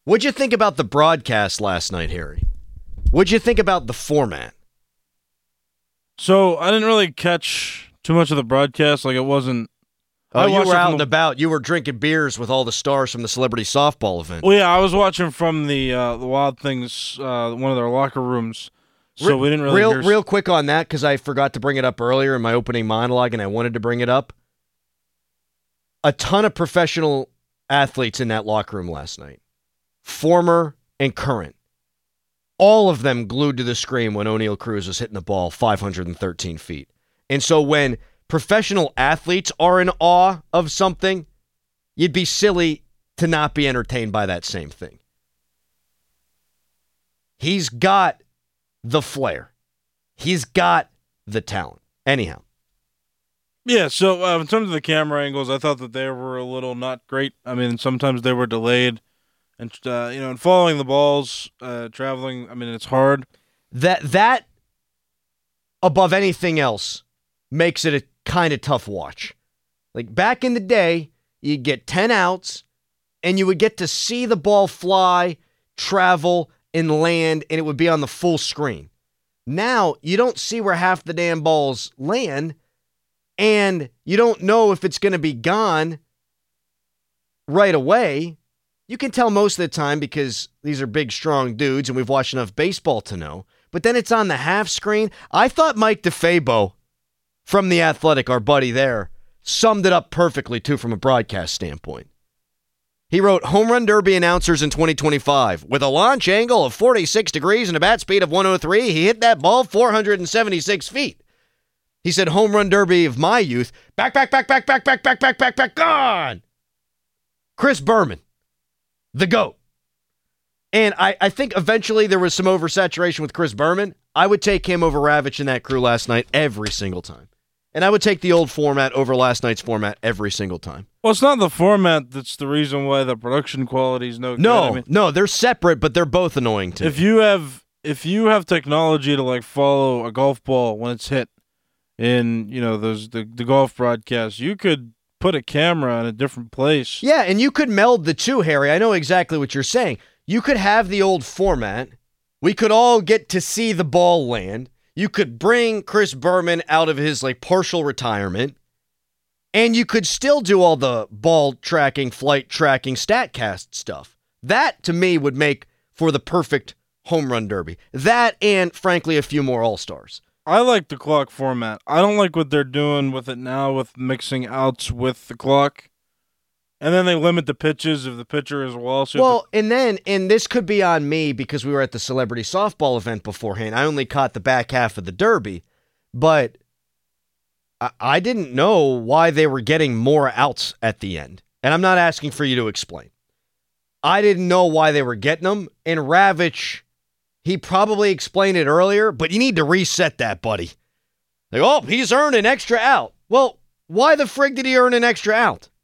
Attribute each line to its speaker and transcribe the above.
Speaker 1: What'd you think about the broadcast last night, Harry? What'd you think about the format?
Speaker 2: So I didn't really catch too much of the broadcast. Like, it wasn't.
Speaker 1: Oh, you were out and about. You were drinking beers with all the stars from the celebrity softball event.
Speaker 2: Well, yeah, I was watching from the Wild Things, one of their locker rooms. So we didn't really
Speaker 1: real quick on that, because I forgot to bring it up earlier in my opening monologue, and I wanted to bring it up. A ton of professional athletes in that locker room last night, former and current. All of them glued to the screen when O'Neal Cruz was hitting the ball 513 feet. And so when professional athletes are in awe of something, you'd be silly to not be entertained by that same thing. He's got the flair. He's got the talent. Anyhow.
Speaker 2: Yeah, so in terms of the camera angles, I thought that they were a little not great. I mean, sometimes they were delayed. And, and following the balls, traveling, I mean, it's hard.
Speaker 1: That above anything else, makes it a kind of tough watch. Like, back in the day, you'd get 10 outs, and you would get to see the ball fly, travel, and land, and it would be on the full screen. Now, you don't see where half the damn balls land, and you don't know if it's going to be gone right away. You can tell most of the time because these are big, strong dudes, and we've watched enough baseball to know. But then it's on the half screen. I thought Mike DeFabo from The Athletic, our buddy there, summed it up perfectly, too, from a broadcast standpoint. He wrote, home run derby announcers in 2025. With a launch angle of 46 degrees and a bat speed of 103, he hit that ball 476 feet. He said, home run derby of my youth. Back, gone. Chris Berman, the GOAT. And I think eventually there was some oversaturation with Chris Berman. I would take him over Ravitch and that crew last night every single time. And I would take the old format over last night's format every single time.
Speaker 2: Well, it's not the format that's the reason why the production quality is no good.
Speaker 1: No, they're separate, but they're both annoying too.
Speaker 2: If you have technology to like follow a golf ball when it's hit in, the golf broadcast, you could put a camera in a different place.
Speaker 1: Yeah, and you could meld the two, Harry. I know exactly what you're saying. You could have the old format. We could all get to see the ball land. You could bring Chris Berman out of his partial retirement, and you could still do all the ball tracking, flight tracking, StatCast stuff. That, to me, would make for the perfect home run derby. That and, frankly, a few more All-Stars.
Speaker 2: I like the clock format. I don't like what they're doing with it now with mixing outs with the clock. And then they limit the pitches of the pitcher as well. So
Speaker 1: and this could be on me because we were at the celebrity softball event beforehand. I only caught the back half of the derby, but I didn't know why they were getting more outs at the end. And I'm not asking for you to explain. I didn't know why they were getting them. And Ravitch, he probably explained it earlier, but you need to reset that, buddy. He's earned an extra out. Well, why the frig did he earn an extra out?